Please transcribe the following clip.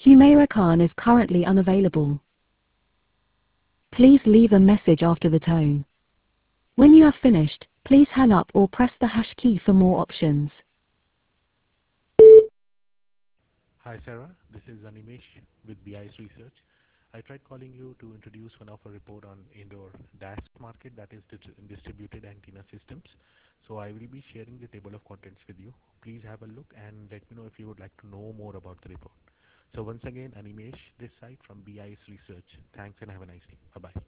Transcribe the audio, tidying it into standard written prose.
Humaira Khan is currently unavailable. Please leave a message after the tone. When you have finished, please hang up or press the hash key for more options. Hi, Sarah. This is Animesh with BIS Research. I tried calling you to introduce one of our report on indoor DAS market, that is distributed antenna systems. So I will be sharing the table of contents with you. Please have a look and let me know if you would like to know more about the report. So once again, Animesh, this side from BIS Research. Thanks and have a nice day. Bye-bye.